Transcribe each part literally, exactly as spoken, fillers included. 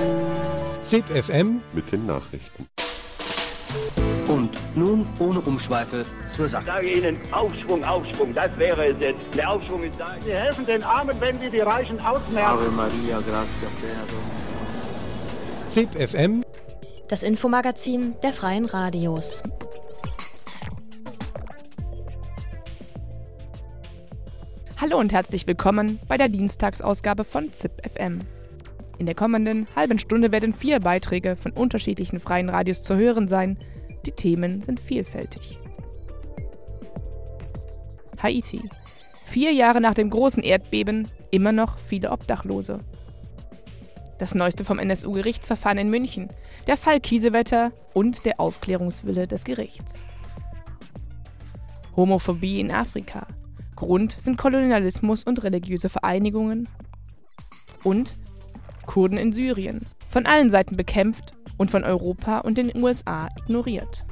ZIP F M mit den Nachrichten. Und nun ohne Umschweife zur Sache. Ich sage Ihnen, Aufschwung, Aufschwung, das wäre es jetzt. Der Aufschwung ist da. Wir helfen den Armen, wenn wir die Reichen ausmerzen. Ave Maria, gratia plena. ZIP F M, das Infomagazin der Freien Radios. Hallo und herzlich willkommen bei der Dienstagsausgabe von ZIP F M. In der kommenden halben Stunde werden vier Beiträge von unterschiedlichen freien Radios zu hören sein. Die Themen sind vielfältig. Haiti. Vier Jahre nach dem großen Erdbeben, immer noch viele Obdachlose. Das Neueste vom N S U-Gerichtsverfahren in München, der Fall Kiesewetter und der Aufklärungswille des Gerichts. Homophobie in Afrika. Grund sind Kolonialismus und religiöse Vereinigungen. Und Kurden in Syrien, von allen Seiten bekämpft und von Europa und den U S A ignoriert.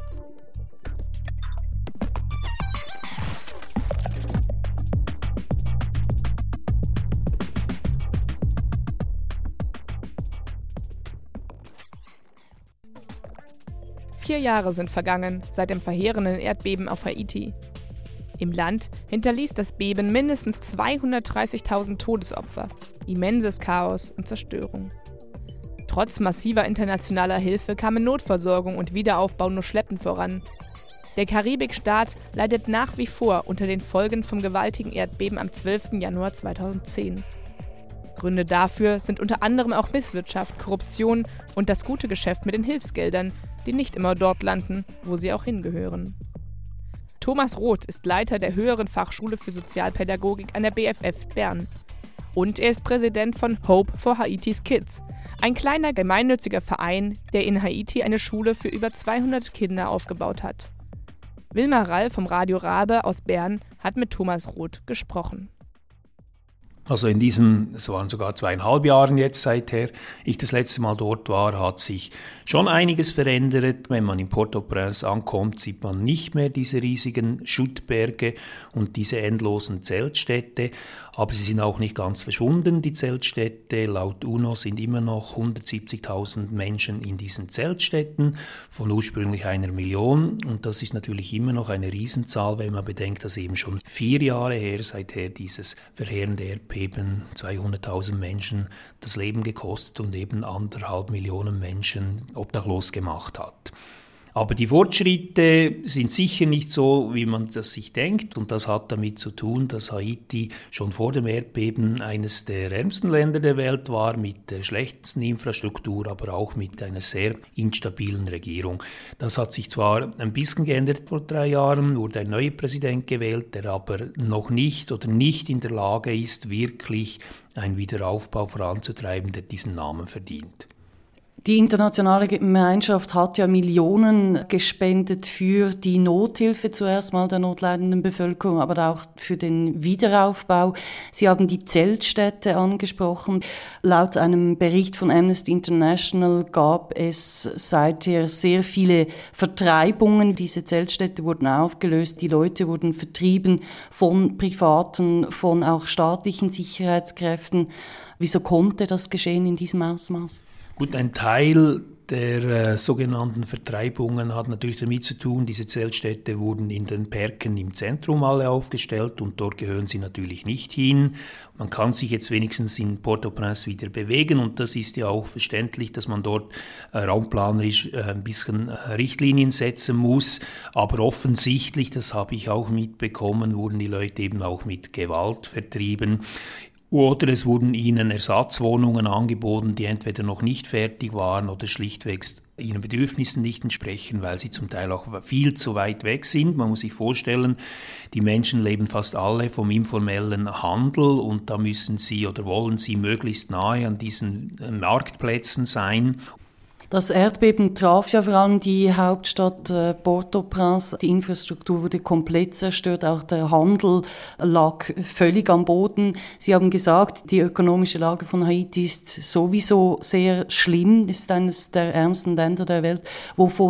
Vier Jahre sind vergangen seit dem verheerenden Erdbeben auf Haiti. Im Land hinterließ das Beben mindestens zweihundertdreißigtausend Todesopfer, immenses Chaos und Zerstörung. Trotz massiver internationaler Hilfe kamen Notversorgung und Wiederaufbau nur schleppend voran. Der Karibikstaat leidet nach wie vor unter den Folgen vom gewaltigen Erdbeben am zwölften Januar zweitausendzehn. Gründe dafür sind unter anderem auch Misswirtschaft, Korruption und das gute Geschäft mit den Hilfsgeldern, die nicht immer dort landen, wo sie auch hingehören. Thomas Roth ist Leiter der Höheren Fachschule für Sozialpädagogik an der B F F Bern. Und er ist Präsident von Hope for Haiti's Kids, ein kleiner gemeinnütziger Verein, der in Haiti eine Schule für über zweihundert Kinder aufgebaut hat. Wilma Rall vom Radio Rabe aus Bern hat mit Thomas Roth gesprochen. Also in diesen, es waren sogar zweieinhalb Jahren jetzt seither ich das letzte Mal dort war, hat sich schon einiges verändert. Wenn man in Port-au-Prince ankommt, sieht man nicht mehr diese riesigen Schuttberge und diese endlosen Zeltstädte. Aber sie sind auch nicht ganz verschwunden, die Zeltstädte. Laut UNO sind immer noch hundertsiebzigtausend Menschen in diesen Zeltstädten von ursprünglich einer Million. Und das ist natürlich immer noch eine Riesenzahl, wenn man bedenkt, dass eben schon vier Jahre her, seither dieses verheerende Erdbeben zweihunderttausend Menschen das Leben gekostet und eben anderthalb Millionen Menschen obdachlos gemacht hat. Aber die Fortschritte sind sicher nicht so, wie man das sich denkt. Und das hat damit zu tun, dass Haiti schon vor dem Erdbeben eines der ärmsten Länder der Welt war, mit der schlechtesten Infrastruktur, aber auch mit einer sehr instabilen Regierung. Das hat sich zwar ein bisschen geändert vor drei Jahren, wurde ein neuer Präsident gewählt, der aber noch nicht oder nicht in der Lage ist, wirklich einen Wiederaufbau voranzutreiben, der diesen Namen verdient. Die internationale Gemeinschaft hat ja Millionen gespendet für die Nothilfe, zuerst mal der notleidenden Bevölkerung, aber auch für den Wiederaufbau. Sie haben die Zeltstädte angesprochen. Laut einem Bericht von Amnesty International gab es seither sehr viele Vertreibungen. Diese Zeltstädte wurden aufgelöst, die Leute wurden vertrieben von privaten, von auch staatlichen Sicherheitskräften. Wieso konnte das geschehen in diesem Ausmaß? Gut, ein Teil der äh, sogenannten Vertreibungen hat natürlich damit zu tun, diese Zeltstädte wurden in den Parken im Zentrum alle aufgestellt und dort gehören sie natürlich nicht hin. Man kann sich jetzt wenigstens in Port-au-Prince wieder bewegen und das ist ja auch verständlich, dass man dort äh, raumplanerisch äh, ein bisschen äh, Richtlinien setzen muss, aber offensichtlich, das habe ich auch mitbekommen, wurden die Leute eben auch mit Gewalt vertrieben. Oder es wurden ihnen Ersatzwohnungen angeboten, die entweder noch nicht fertig waren oder schlichtweg ihren Bedürfnissen nicht entsprechen, weil sie zum Teil auch viel zu weit weg sind. Man muss sich vorstellen, die Menschen leben fast alle vom informellen Handel und da müssen sie oder wollen sie möglichst nahe an diesen Marktplätzen sein. Das Erdbeben traf ja vor allem die Hauptstadt äh, Port-au-Prince. Die Infrastruktur wurde komplett zerstört, auch der Handel lag völlig am Boden. Sie haben gesagt, die ökonomische Lage von Haiti ist sowieso sehr schlimm, ist eines der ärmsten Länder der Welt. Wovon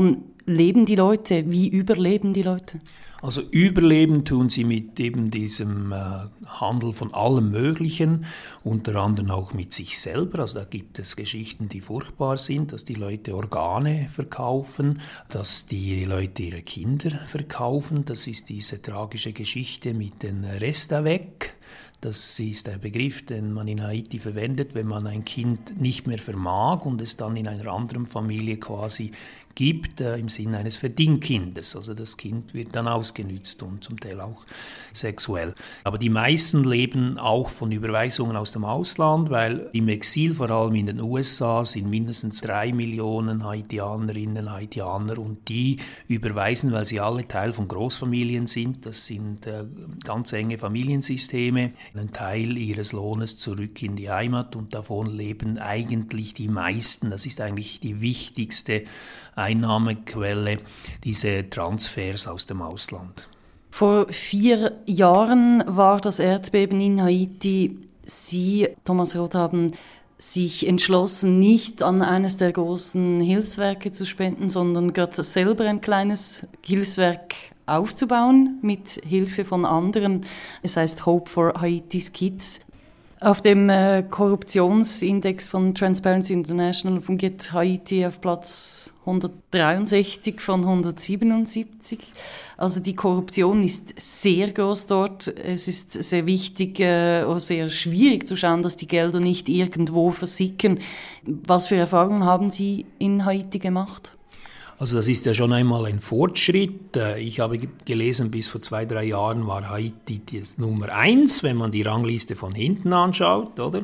leben die Leute? Wie überleben die Leute? Also überleben tun sie mit eben diesem äh, Handel von allem Möglichen, unter anderem auch mit sich selber. Also da gibt es Geschichten, die furchtbar sind, dass die Leute Organe verkaufen, dass die Leute ihre Kinder verkaufen. Das ist diese tragische Geschichte mit den Restavek. Das ist ein Begriff, den man in Haiti verwendet, wenn man ein Kind nicht mehr vermag und es dann in einer anderen Familie quasi gibt, äh, im Sinne eines Verdingkindes. Also das Kind wird dann ausgenützt und zum Teil auch sexuell. Aber die meisten leben auch von Überweisungen aus dem Ausland, weil im Exil, vor allem in den U S A, sind mindestens drei Millionen Haitianerinnen, Haitianer und die überweisen, weil sie alle Teil von Großfamilien sind. Das sind äh, ganz enge Familiensysteme. Einen Teil ihres Lohnes zurück in die Heimat und davon leben eigentlich die meisten. Das ist eigentlich die wichtigste Einnahmequelle, diese Transfers aus dem Ausland. Vor vier Jahren war das Erdbeben in Haiti. Sie, Thomas Roth, haben sich entschlossen, nicht an eines der großen Hilfswerke zu spenden, sondern gerade selber ein kleines Hilfswerk aufzubauen mit Hilfe von anderen. Es heißt Hope for Haiti's Kids. Auf dem äh, Korruptionsindex von Transparency International fungiert Haiti auf Platz hundertdreiundsechzig von hundertsiebenundsiebzig. Also die Korruption ist sehr groß dort. Es ist sehr wichtig, äh, oder sehr schwierig zu schauen, dass die Gelder nicht irgendwo versickern. Was für Erfahrungen haben Sie in Haiti gemacht? Also das ist ja schon einmal ein Fortschritt. Ich habe gelesen, bis vor zwei, drei Jahren war Haiti das Nummer eins, wenn man die Rangliste von hinten anschaut, oder?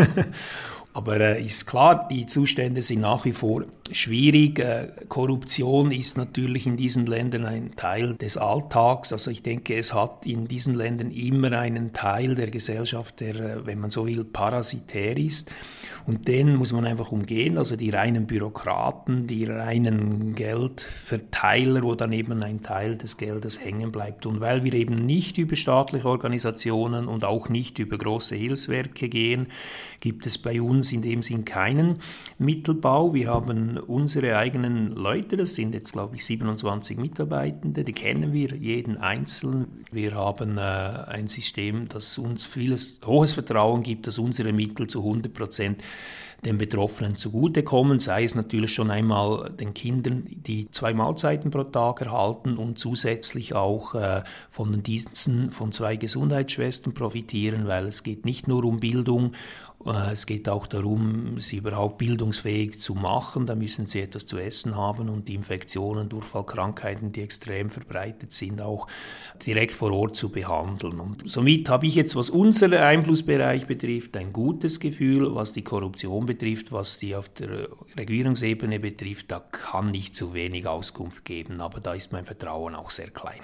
Aber äh, ist klar, die Zustände sind nach wie vor schwierig. Äh, Korruption ist natürlich in diesen Ländern ein Teil des Alltags. Also ich denke, es hat in diesen Ländern immer einen Teil der Gesellschaft, der, äh, wenn man so will, parasitär ist. Und den muss man einfach umgehen, also die reinen Bürokraten, die reinen Geldverteiler, wo dann eben ein Teil des Geldes hängen bleibt. Und weil wir eben nicht über staatliche Organisationen und auch nicht über große Hilfswerke gehen, gibt es bei uns in dem Sinn keinen Mittelbau. Wir haben unsere eigenen Leute, das sind jetzt glaube ich siebenundzwanzig Mitarbeitende, die kennen wir jeden einzeln. Wir haben äh, ein System, das uns vieles, hohes Vertrauen gibt, dass unsere Mittel zu hundert Prozent den Betroffenen zugutekommen, sei es natürlich schon einmal den Kindern, die zwei Mahlzeiten pro Tag erhalten und zusätzlich auch äh, von den Diensten von zwei Gesundheitsschwestern profitieren, weil es geht nicht nur um Bildung, äh, es geht auch darum, sie überhaupt bildungsfähig zu machen, da müssen sie etwas zu essen haben und die Infektionen, Durchfallkrankheiten, die extrem verbreitet sind, auch direkt vor Ort zu behandeln. Und somit habe ich jetzt, was unseren Einflussbereich betrifft, ein gutes Gefühl, was die Korruption betrifft, was die auf der Regierungsebene betrifft, da kann ich zu wenig Auskunft geben, aber da ist mein Vertrauen auch sehr klein.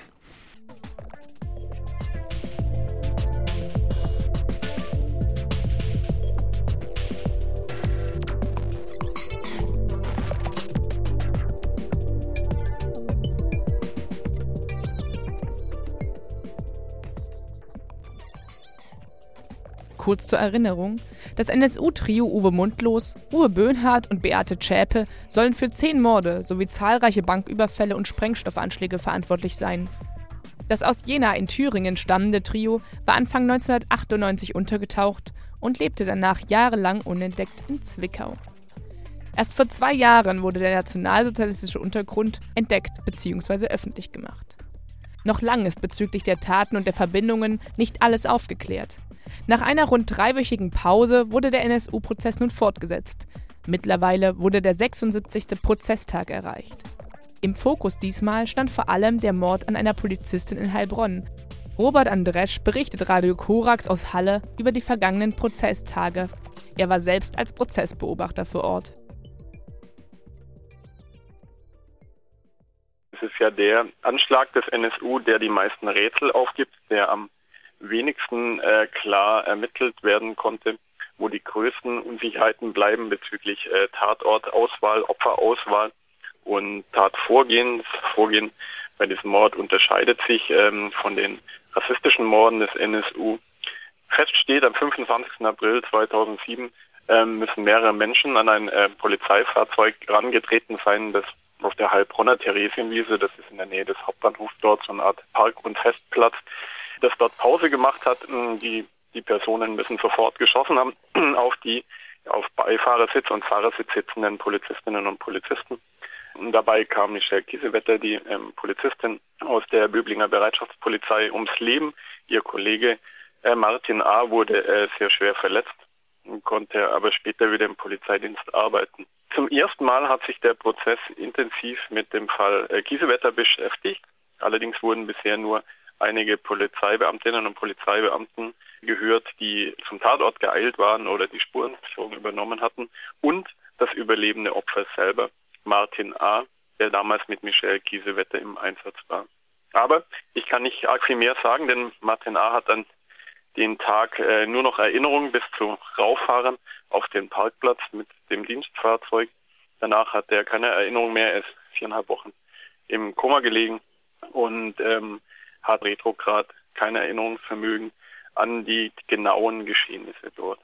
Kurz zur Erinnerung, das N S U-Trio Uwe Mundlos, Uwe Böhnhardt und Beate Zschäpe sollen für zehn Morde sowie zahlreiche Banküberfälle und Sprengstoffanschläge verantwortlich sein. Das aus Jena in Thüringen stammende Trio war Anfang neunzehnhundertachtundneunzig untergetaucht und lebte danach jahrelang unentdeckt in Zwickau. Erst vor zwei Jahren wurde der nationalsozialistische Untergrund entdeckt bzw. öffentlich gemacht. Noch lang ist bezüglich der Taten und der Verbindungen nicht alles aufgeklärt. Nach einer rund dreiwöchigen Pause wurde der N S U-Prozess nun fortgesetzt. Mittlerweile wurde der sechsundsiebzigste Prozesstag erreicht. Im Fokus diesmal stand vor allem der Mord an einer Polizistin in Heilbronn. Robert Andresch berichtet Radio Korax aus Halle über die vergangenen Prozesstage. Er war selbst als Prozessbeobachter vor Ort. Es ist ja der Anschlag des N S U, der die meisten Rätsel aufgibt, der am wenigsten äh, klar ermittelt werden konnte, wo die größten Unsicherheiten bleiben bezüglich äh, Tatortauswahl, Opferauswahl und Tatvorgehen. Das Vorgehen bei diesem Mord unterscheidet sich ähm, von den rassistischen Morden des N S U. Fest steht, am fünfundzwanzigsten April zweitausendsieben ähm, müssen mehrere Menschen an ein äh, Polizeifahrzeug herangetreten sein, das auf der Heilbronner Theresienwiese, das ist in der Nähe des Hauptbahnhofs dort, so eine Art Park- und Festplatz, das dort Pause gemacht hat. Die, die Personen müssen sofort geschossen haben auf die auf Beifahrersitz und Fahrersitz sitzenden Polizistinnen und Polizisten. Und dabei kam Michelle Kiesewetter, die ähm, Polizistin aus der Böblinger Bereitschaftspolizei, ums Leben. Ihr Kollege äh, Martin A. wurde äh, sehr schwer verletzt und konnte aber später wieder im Polizeidienst arbeiten. Zum ersten Mal hat sich der Prozess intensiv mit dem Fall äh, Kiesewetter beschäftigt. Allerdings wurden bisher nur einige Polizeibeamtinnen und Polizeibeamten gehört, die zum Tatort geeilt waren oder die Spurensicherung übernommen hatten, und das überlebende Opfer selber, Martin A., der damals mit Michelle Kiesewetter im Einsatz war. Aber ich kann nicht arg viel mehr sagen, denn Martin A. hat an den Tag äh, nur noch Erinnerungen bis zu Rauffahren auf den Parkplatz mit dem Dienstfahrzeug. Danach hat er keine Erinnerung mehr, er ist viereinhalb Wochen im Koma gelegen und ähm, hat retrograd kein Erinnerungsvermögen an die genauen Geschehnisse dort.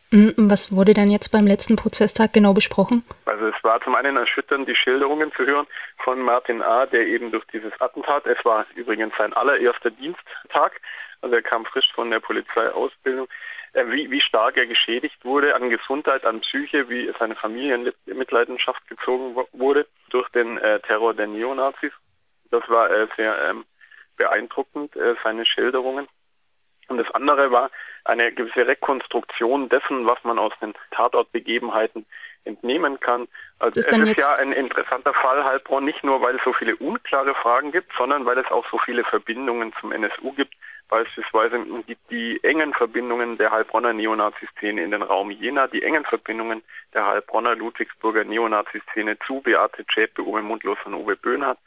Was wurde dann jetzt beim letzten Prozesstag genau besprochen? Also es war zum einen erschütternd, die Schilderungen zu hören von Martin A., der eben durch dieses Attentat, es war übrigens sein allererster Diensttag, also er kam frisch von der Polizeiausbildung, äh, wie, wie stark er geschädigt wurde an Gesundheit, an Psyche, wie seine Familie in Mitleidenschaft gezogen wurde durch den äh, Terror der Neonazis. Das war äh, sehr ähm, beeindruckend, äh, seine Schilderungen. Und das andere war eine gewisse Rekonstruktion dessen, was man aus den Tatortbegebenheiten entnehmen kann. Also es ist ja ein interessanter Fall Heilbronn, nicht nur, weil es so viele unklare Fragen gibt, sondern weil es auch so viele Verbindungen zum N S U gibt. Beispielsweise die, die engen Verbindungen der Heilbronner Neonazi-Szene in den Raum Jena, die engen Verbindungen der Heilbronner Ludwigsburger Neonazi-Szene zu Beate Zschäpe, Uwe Mundlos und Uwe Böhnhardt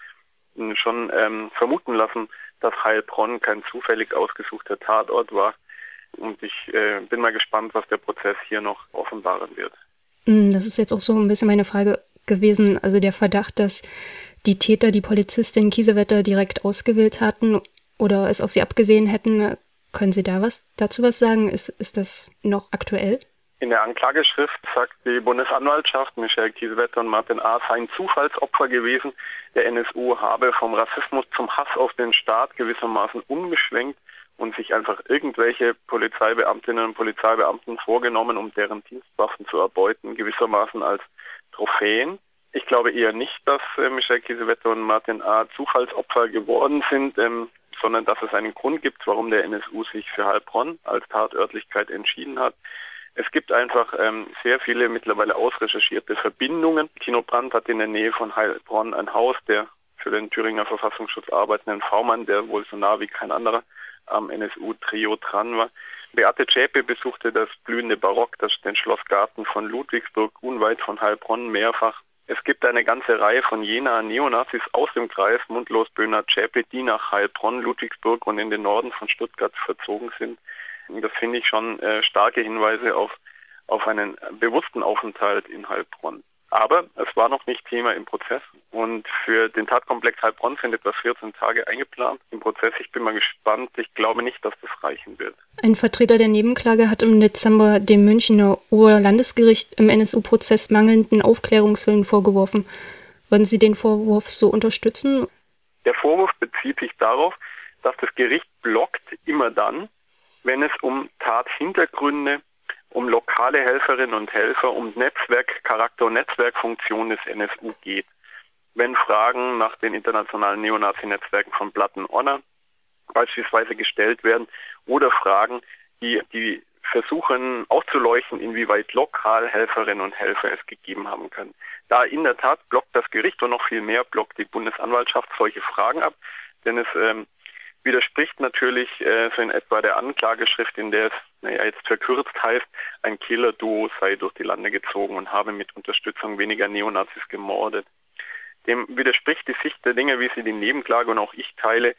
schon ähm, vermuten lassen, dass Heilbronn kein zufällig ausgesuchter Tatort war. Und ich äh, bin mal gespannt, was der Prozess hier noch offenbaren wird. Das ist jetzt auch so ein bisschen meine Frage gewesen. Also der Verdacht, dass die Täter die Polizistin Kiesewetter direkt ausgewählt hatten oder es auf sie abgesehen hätten. Können Sie da was dazu was sagen? Ist, ist das noch aktuell? In der Anklageschrift sagt die Bundesanwaltschaft, Michelle Kiesewetter und Martin A. seien Zufallsopfer gewesen. Der N S U habe vom Rassismus zum Hass auf den Staat gewissermaßen umgeschwenkt und sich einfach irgendwelche Polizeibeamtinnen und Polizeibeamten vorgenommen, um deren Dienstwaffen zu erbeuten, gewissermaßen als Trophäen. Ich glaube eher nicht, dass äh, Michelle Kiesewetter und Martin A. Zufallsopfer geworden sind, ähm, sondern dass es einen Grund gibt, warum der N S U sich für Heilbronn als Tatörtlichkeit entschieden hat. Es gibt einfach ähm, sehr viele mittlerweile ausrecherchierte Verbindungen. Tino Brandt hat in der Nähe von Heilbronn ein Haus, der für den Thüringer Verfassungsschutz arbeitenden V-Mann, der wohl so nah wie kein anderer am N S U-Trio dran war. Beate Zschäpe besuchte das blühende Barock, das den Schlossgarten von Ludwigsburg, unweit von Heilbronn, mehrfach. Es gibt eine ganze Reihe von Jenaer Neonazis aus dem Kreis Mundlos, Böhnhardt, Zschäpe, die nach Heilbronn, Ludwigsburg und in den Norden von Stuttgart verzogen sind. Das finde ich schon äh, starke Hinweise auf, auf einen bewussten Aufenthalt in Heilbronn. Aber es war noch nicht Thema im Prozess und für den Tatkomplex Heilbronn sind etwa vierzehn Tage eingeplant im Prozess. Ich bin mal gespannt. Ich glaube nicht, dass das reichen wird. Ein Vertreter der Nebenklage hat im Dezember dem Münchner Oberlandesgericht im N S U-Prozess mangelnden Aufklärungswillen vorgeworfen. Würden Sie den Vorwurf so unterstützen? Der Vorwurf bezieht sich darauf, dass das Gericht blockt immer dann, wenn es um Tathintergründe, um lokale Helferinnen und Helfer, um Netzwerkcharakter und Netzwerkfunktion des N S U geht. Wenn Fragen nach den internationalen Neonazi-Netzwerken von Platten-Honor beispielsweise gestellt werden oder Fragen, die, die versuchen auszuleuchten, inwieweit lokal Helferinnen und Helfer es gegeben haben können. Da in der Tat blockt das Gericht und noch viel mehr blockt die Bundesanwaltschaft solche Fragen ab, denn es ähm, widerspricht natürlich äh, so in etwa der Anklageschrift, in der es, naja, jetzt verkürzt heißt, ein Killer-Duo sei durch die Lande gezogen und habe mit Unterstützung weniger Neonazis gemordet. Dem widerspricht die Sicht der Dinge, wie sie die Nebenklage und auch ich teile.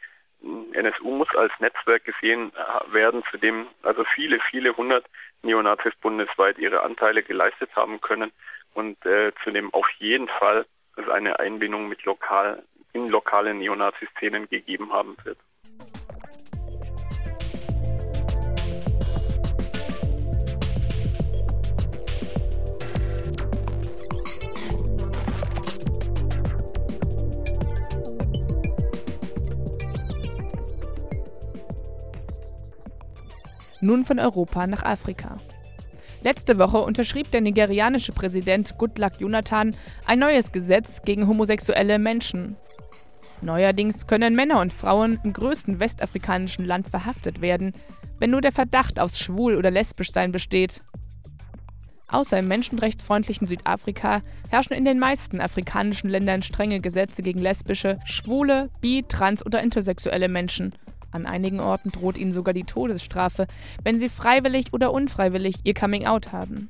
N S U muss als Netzwerk gesehen werden, zu dem also viele, viele hundert Neonazis bundesweit ihre Anteile geleistet haben können und äh, zu dem auf jeden Fall es eine Einbindung mit lokal, in lokale Neonazi-Szenen gegeben haben wird. nun von Europa nach Afrika. Letzte Woche unterschrieb der nigerianische Präsident Goodluck Jonathan ein neues Gesetz gegen homosexuelle Menschen. Neuerdings können Männer und Frauen im größten westafrikanischen Land verhaftet werden, wenn nur der Verdacht aufs Schwul- oder Lesbischsein besteht. Außer im menschenrechtsfreundlichen Südafrika herrschen in den meisten afrikanischen Ländern strenge Gesetze gegen lesbische, schwule, bi-, trans- oder intersexuelle Menschen. An einigen Orten droht ihnen sogar die Todesstrafe, wenn sie freiwillig oder unfreiwillig ihr Coming-out haben.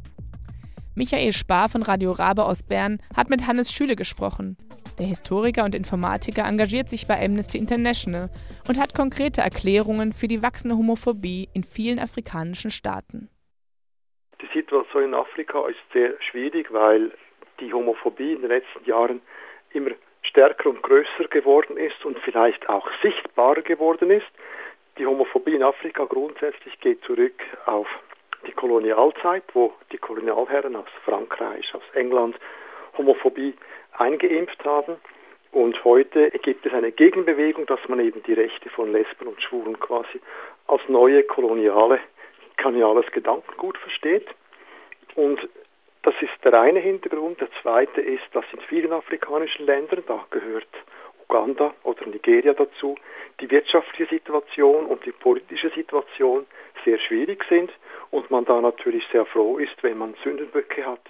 Michael Spar von Radio Rabe aus Bern hat mit Hannes Schüle gesprochen. Der Historiker und Informatiker engagiert sich bei Amnesty International und hat konkrete Erklärungen für die wachsende Homophobie in vielen afrikanischen Staaten. Die Situation in Afrika ist sehr schwierig, weil die Homophobie in den letzten Jahren immer stärker und größer geworden ist und vielleicht auch sichtbarer geworden ist. Die Homophobie in Afrika grundsätzlich geht zurück auf die Kolonialzeit, wo die Kolonialherren aus Frankreich, aus England Homophobie eingeimpft haben. Und heute gibt es eine Gegenbewegung, dass man eben die Rechte von Lesben und Schwulen quasi als neue koloniale, koloniales Gedankengut versteht. Und das ist der eine Hintergrund. Der zweite ist, dass in vielen afrikanischen Ländern, da gehört Uganda oder Nigeria dazu, die wirtschaftliche Situation und die politische Situation sehr schwierig sind und man da natürlich sehr froh ist, wenn man Sündenböcke hat.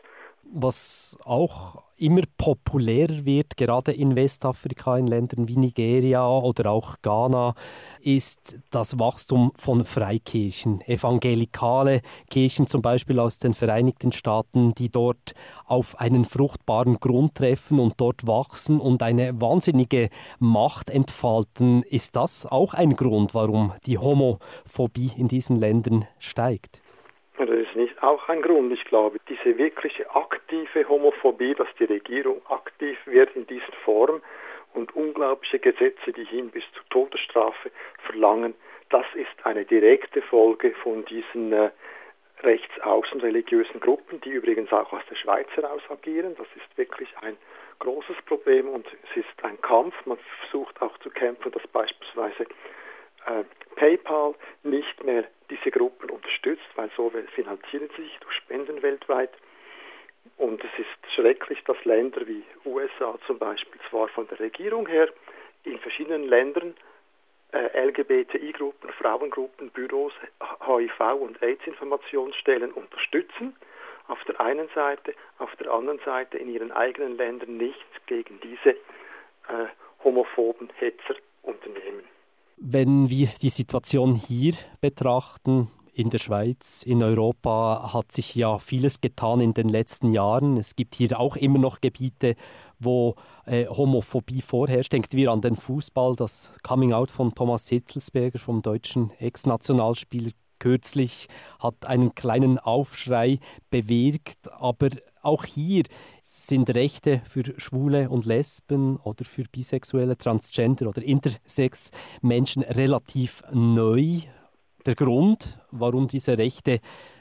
Was auch immer populärer wird, gerade in Westafrika, in Ländern wie Nigeria oder auch Ghana, ist das Wachstum von Freikirchen. Evangelikale Kirchen zum Beispiel aus den Vereinigten Staaten, die dort auf einen fruchtbaren Grund treffen und dort wachsen und eine wahnsinnige Macht entfalten. Ist das auch ein Grund, warum die Homophobie in diesen Ländern steigt? Das ist nicht auch ein Grund. Ich glaube, diese wirkliche aktive Homophobie, dass die Regierung aktiv wird in dieser Form und unglaubliche Gesetze, die hin bis zur Todesstrafe verlangen, das ist eine direkte Folge von diesen äh, rechtsaußen religiösen Gruppen, die übrigens auch aus der Schweiz heraus agieren. Das ist wirklich ein großes Problem und es ist ein Kampf. Man versucht auch zu kämpfen, dass beispielsweise äh, PayPal nicht mehr diese Gruppen unterstützt, weil so finanzieren sie sich durch Spenden weltweit. Und es ist schrecklich, dass Länder wie U S A zum Beispiel zwar von der Regierung her in verschiedenen Ländern äh, L G B T I-Gruppen, Frauengruppen, Büros, H I V- und AIDS-Informationsstellen unterstützen, auf der einen Seite, auf der anderen Seite in ihren eigenen Ländern nichts gegen diese äh, homophoben Hetzer unternehmen. Wenn wir die Situation hier betrachten, in der Schweiz, in Europa, hat sich ja vieles getan in den letzten Jahren. Es gibt hier auch immer noch Gebiete, wo äh, Homophobie vorherrscht. Denkt wir an den Fußball, das Coming-out von Thomas Hitzelsberger, vom deutschen Ex-Nationalspieler, kürzlich hat einen kleinen Aufschrei bewirkt. Aber auch hier sind Rechte für Schwule und Lesben oder für Bisexuelle, Transgender oder Intersex-Menschen relativ neu. Der Grund, warum diese Rechte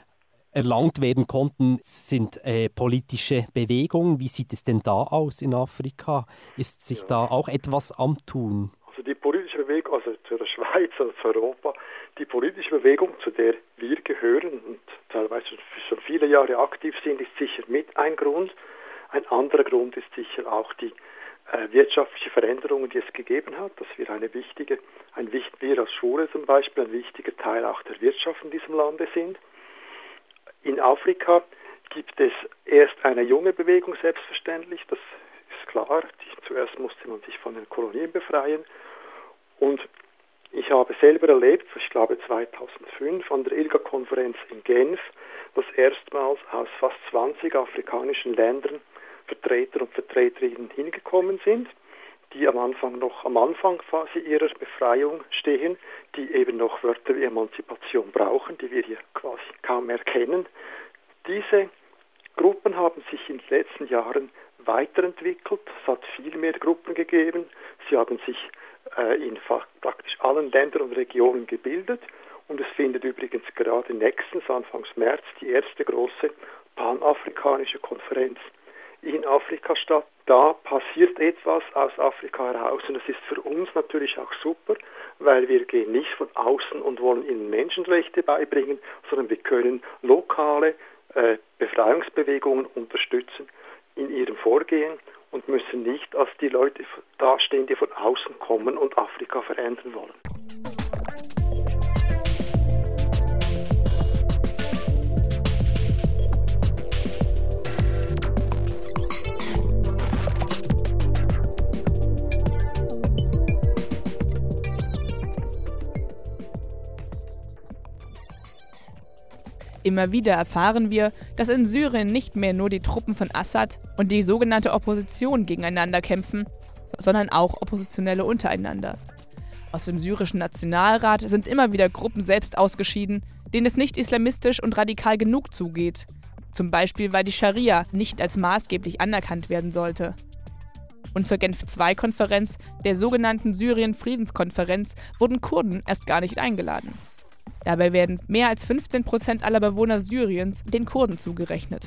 erlangt werden konnten, sind äh, politische Bewegungen. Wie sieht es denn da aus in Afrika? Ist sich ja. da auch etwas am Tun? Also die politische Bewegung, also zu der Schweiz, also zu Europa, die politische Bewegung, zu der wir gehören und teilweise schon viele Jahre aktiv sind, ist sicher mit ein Grund. Ein anderer Grund ist sicher auch die äh, wirtschaftliche Veränderungen, die es gegeben hat, dass wir eine wichtige, ein wir als Schule zum Beispiel, ein wichtiger Teil auch der Wirtschaft in diesem Lande sind. In Afrika gibt es erst eine junge Bewegung, selbstverständlich, das ist klar. Die, zuerst musste man sich von den Kolonien befreien. Und ich habe selber erlebt, ich glaube zweitausendfünf, an der I L G A-Konferenz in Genf, dass erstmals aus fast zwanzig afrikanischen Ländern Vertreter und Vertreterinnen hingekommen sind, die am Anfang noch am Anfang quasi ihrer Befreiung stehen, die eben noch Wörter wie Emanzipation brauchen, die wir hier quasi kaum mehr kennen. Diese Gruppen haben sich in den letzten Jahren weiterentwickelt. Es hat viel mehr Gruppen gegeben. Sie haben sich äh, in praktisch allen Ländern und Regionen gebildet. Und es findet übrigens gerade nächstens, Anfangs März, die erste große panafrikanische Konferenz in Afrika statt. Da passiert etwas aus Afrika heraus und das ist für uns natürlich auch super, weil wir gehen nicht von außen und wollen ihnen Menschenrechte beibringen, sondern wir können lokale äh, Befreiungsbewegungen unterstützen in ihrem Vorgehen und müssen nicht als die Leute dastehen, die von außen kommen und Afrika verändern wollen. Immer wieder erfahren wir, dass in Syrien nicht mehr nur die Truppen von Assad und die sogenannte Opposition gegeneinander kämpfen, sondern auch Oppositionelle untereinander. Aus dem syrischen Nationalrat sind immer wieder Gruppen selbst ausgeschieden, denen es nicht islamistisch und radikal genug zugeht. Zum Beispiel, weil die Scharia nicht als maßgeblich anerkannt werden sollte. Und zur Genf zwei Konferenz, der sogenannten Syrien-Friedenskonferenz, wurden Kurden erst gar nicht eingeladen. Dabei werden mehr als fünfzehn Prozent aller Bewohner Syriens den Kurden zugerechnet.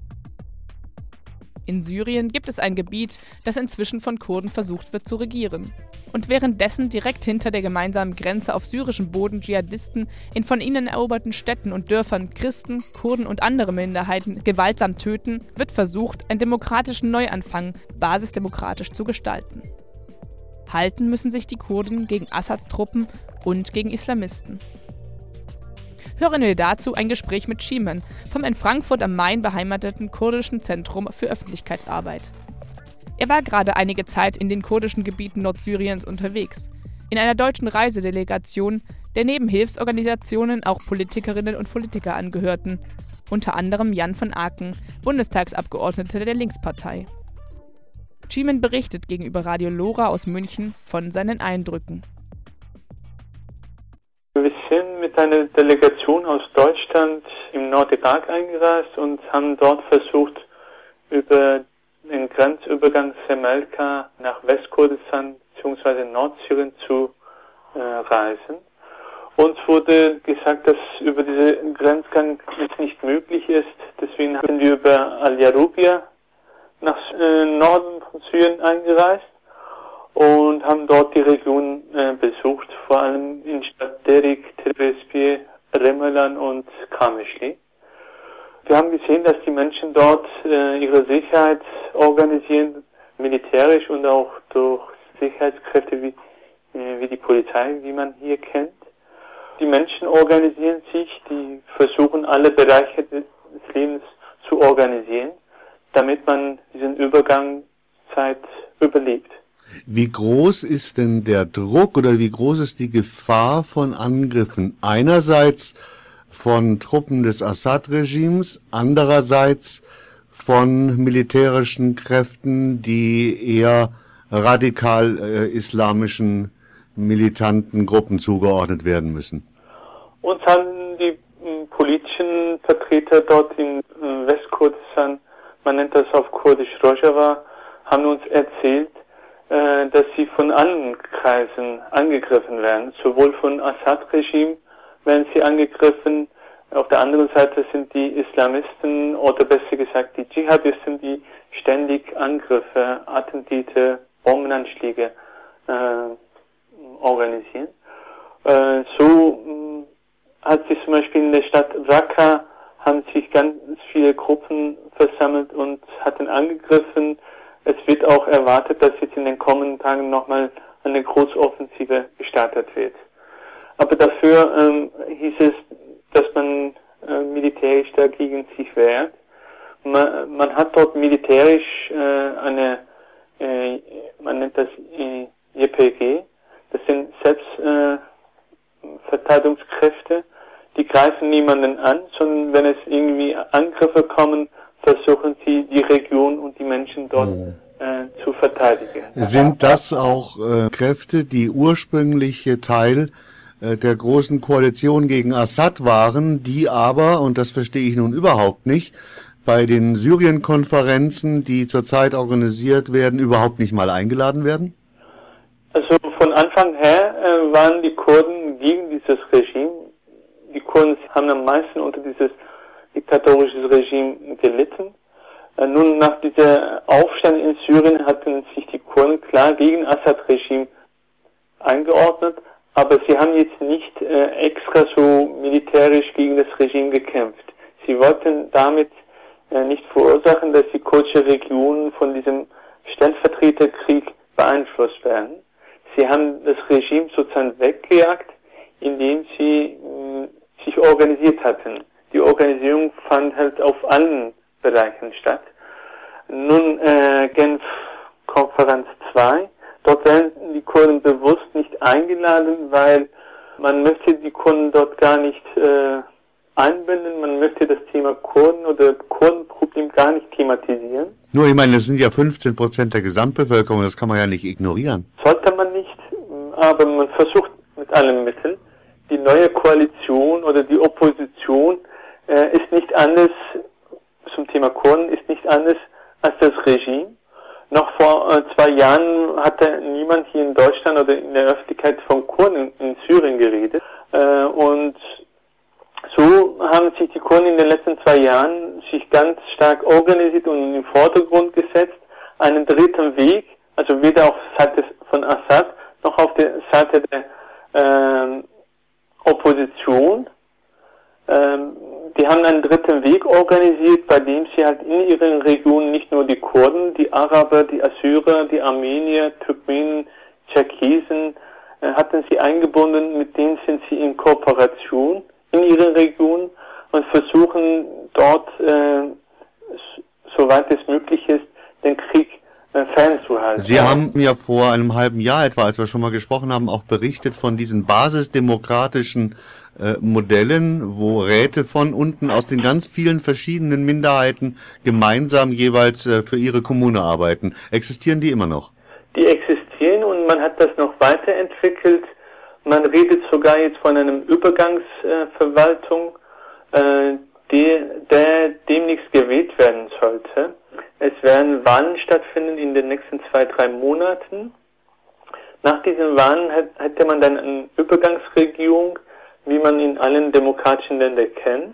In Syrien gibt es ein Gebiet, das inzwischen von Kurden versucht wird zu regieren. Und währenddessen direkt hinter der gemeinsamen Grenze auf syrischem Boden Dschihadisten in von ihnen eroberten Städten und Dörfern Christen, Kurden und andere Minderheiten gewaltsam töten, wird versucht, einen demokratischen Neuanfang basisdemokratisch zu gestalten. Halten müssen sich die Kurden gegen Assads Truppen und gegen Islamisten. Hören wir dazu ein Gespräch mit Shiman vom in Frankfurt am Main beheimateten kurdischen Zentrum für Öffentlichkeitsarbeit. Er war gerade einige Zeit in den kurdischen Gebieten Nordsyriens unterwegs, in einer deutschen Reisedelegation, der neben Hilfsorganisationen auch Politikerinnen und Politiker angehörten, unter anderem Jan von Aken, Bundestagsabgeordneter der Linkspartei. Shiman berichtet gegenüber Radio Lora aus München von seinen Eindrücken. Wir sind mit einer Delegation aus Deutschland im Nordirak eingereist und haben dort versucht, über den Grenzübergang Semelka nach Westkurdistan bzw. Nordsyrien zu äh, reisen. Uns wurde gesagt, dass über diesen Grenzgang es nicht möglich ist. Deswegen sind wir über Al-Yarubia nach äh, Norden von Syrien eingereist und haben dort die Region äh, besucht, vor allem in Stadt Derik, Terespiye, Remelan und Kameschli. Wir haben gesehen, dass die Menschen dort äh, ihre Sicherheit organisieren, militärisch und auch durch Sicherheitskräfte wie, äh, wie die Polizei, wie man hier kennt. Die Menschen organisieren sich, die versuchen alle Bereiche des Lebens zu organisieren, damit man diesen Übergangszeit überlebt. Wie groß ist denn der Druck oder wie groß ist die Gefahr von Angriffen? Einerseits von Truppen des Assad-Regimes, andererseits von militärischen Kräften, die eher radikal äh, islamischen militanten Gruppen zugeordnet werden müssen. Uns haben die m, politischen Vertreter dort in m, Westkurdistan, man nennt das auf Kurdisch Rojava, haben uns erzählt, äh, dass sie von allen Kreisen angegriffen werden. Sowohl von Assad-Regime werden sie angegriffen, auf der anderen Seite sind die Islamisten oder besser gesagt die Dschihadisten, die ständig Angriffe, Attentate, Bombenanschläge äh, organisieren. Äh, so mh, hat sich zum Beispiel in der Stadt Raqqa haben sich ganz viele Gruppen versammelt und hatten angegriffen. Es wird auch erwartet, dass jetzt in den kommenden Tagen nochmal eine Großoffensive gestartet wird. Aber dafür ähm, hieß es, dass man äh, militärisch dagegen sich wehrt. Man, man hat dort militärisch äh, eine, äh, man nennt das äh, J P G, das sind Selbstverteidigungskräfte, äh, die greifen niemanden an, sondern wenn es irgendwie Angriffe kommen, versuchen sie die Region und die Menschen dort mhm. äh, zu verteidigen. Sind das auch äh, Kräfte, die ursprünglich Teil äh, der großen Koalition gegen Assad waren, die aber, und das verstehe ich nun überhaupt nicht, bei den Syrien-Konferenzen, die zurzeit organisiert werden, überhaupt nicht mal eingeladen werden? Also von Anfang her äh, waren die Kurden gegen dieses Regime. Die Kurden haben am meisten unter dieses diktatorische Regime gelitten. Äh, nun, nach dieser Aufstand in Syrien hatten sich die Kurden klar gegen Assad-Regime eingeordnet, aber sie haben jetzt nicht äh, extra so militärisch gegen das Regime gekämpft. Sie wollten damit äh, nicht verursachen, dass die kurdische Regionen von diesem Stellvertreterkrieg beeinflusst werden. Sie haben das Regime sozusagen weggejagt, indem sie mh, sich organisiert hatten. Die Organisierung fand halt auf allen Bereichen statt. Nun äh, Genf-Konferenz zwei, dort werden die Kurden bewusst nicht eingeladen, weil man möchte die Kurden dort gar nicht äh, einbinden, man möchte das Thema Kurden oder Kurdenproblem gar nicht thematisieren. Nur, ich meine, das sind ja fünfzehn Prozent der Gesamtbevölkerung, das kann man ja nicht ignorieren. Sollte man nicht, aber man versucht mit allen Mitteln. Die neue Koalition oder die Opposition äh, ist nicht anders, zum Thema Kurden, ist nicht anders als das Regime. Noch vor äh, zwei Jahren hatte niemand hier in Deutschland oder in der Öffentlichkeit von Kurden in, in Syrien geredet. Äh, und so haben sich die Kurden in den letzten zwei Jahren sich ganz stark organisiert und in den Vordergrund gesetzt, einen dritten Weg, also weder auf Seite von Assad noch auf der Seite der äh, Opposition. Ähm, die haben einen dritten Weg organisiert, bei dem sie halt in ihren Regionen nicht nur die Kurden, die Araber, die Assyrer, die Armenier, Turkmenen, Tscherkesen äh, hatten sie eingebunden, mit denen sind sie in Kooperation in ihren Regionen und versuchen dort, äh, soweit es möglich ist, den Krieg äh, fernzuhalten. Sie haben ja vor einem halben Jahr etwa, als wir schon mal gesprochen haben, auch berichtet von diesen basisdemokratischen äh, Modellen, wo Räte von unten aus den ganz vielen verschiedenen Minderheiten gemeinsam jeweils äh, für ihre Kommune arbeiten. Existieren die immer noch? Die existieren und man hat das noch weiterentwickelt. Man redet sogar jetzt von einem Übergangsverwaltung, äh, der, der demnächst gewählt werden sollte. Es werden Wahlen stattfinden in den nächsten zwei, drei Monaten. Nach diesen Wahlen hätte man dann eine Übergangsregierung, wie man in allen demokratischen Ländern kennt.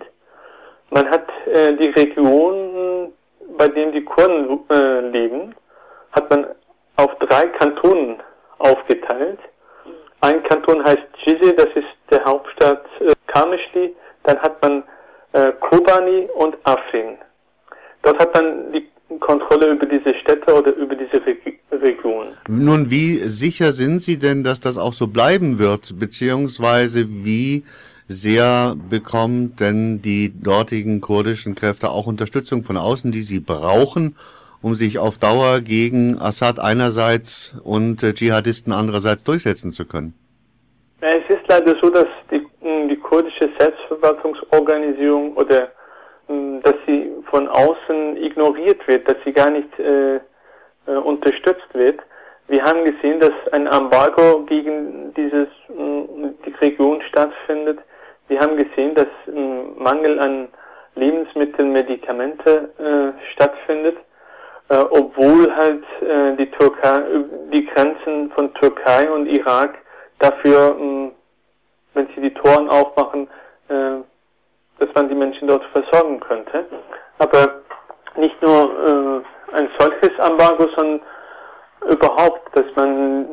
Man hat äh, die Regionen, bei denen die Kurden äh, leben, hat man auf drei Kantonen aufgeteilt. Ein Kanton heißt Cizre, das ist der Hauptstadt äh, Kameschli. Dann hat man äh, Kobani und Afrin. Dort hat man die Kontrolle über diese Städte oder über diese Reg- Region. Nun, wie sicher sind Sie denn, dass das auch so bleiben wird? Beziehungsweise wie sehr bekommt denn die dortigen kurdischen Kräfte auch Unterstützung von außen, die sie brauchen, um sich auf Dauer gegen Assad einerseits und äh, Dschihadisten andererseits durchsetzen zu können? Es ist leider so, dass die, die kurdische Selbstverwaltungsorganisation oder dass sie von außen ignoriert wird, dass sie gar nicht äh, äh, unterstützt wird. Wir haben gesehen, dass ein Embargo gegen dieses die Region stattfindet. Wir haben gesehen, dass ein Mangel an Lebensmitteln, Medikamente äh, stattfindet. Äh, obwohl halt äh, die Türkei, die Grenzen von Türkei und Irak dafür, mh, wenn sie die Toren aufmachen, äh, dass man die Menschen dort versorgen könnte. Aber nicht nur äh, ein solches Embargo, sondern überhaupt, dass man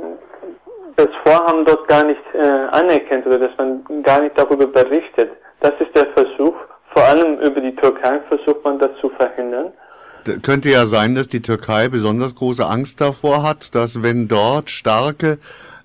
das Vorhaben dort gar nicht äh, anerkennt oder dass man gar nicht darüber berichtet. Das ist der Versuch. Vor allem über die Türkei versucht man das zu verhindern. Könnte ja sein, dass die Türkei besonders große Angst davor hat, dass wenn dort starke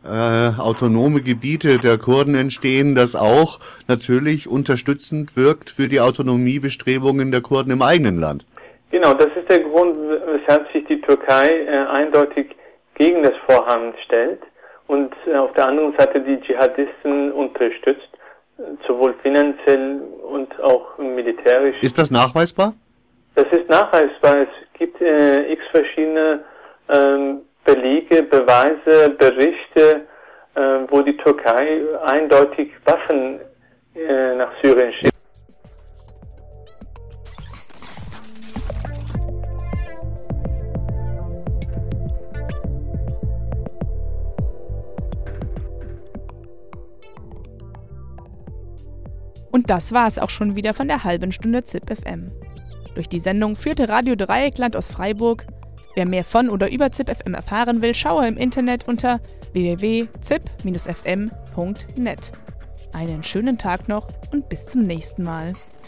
äh, autonome Gebiete der Kurden entstehen, das auch natürlich unterstützend wirkt für die Autonomiebestrebungen der Kurden im eigenen Land. Genau, das ist der Grund, weshalb sich die Türkei äh, eindeutig gegen das Vorhaben stellt und äh, auf der anderen Seite die Dschihadisten unterstützt, äh, sowohl finanziell und auch militärisch. Ist das nachweisbar? Das ist nachweisbar. Es gibt äh, x verschiedene ähm, Belege, Beweise, Berichte, äh, wo die Türkei eindeutig Waffen äh, nach Syrien schickt. Und das war es auch schon wieder von der halben Stunde Z I P F M. Durch die Sendung führte Radio Dreieckland aus Freiburg. Wer mehr von oder über ZIP F M erfahren will, schaue im Internet unter w w w punkt zip Bindestrich f m punkt net. Einen schönen Tag noch und bis zum nächsten Mal.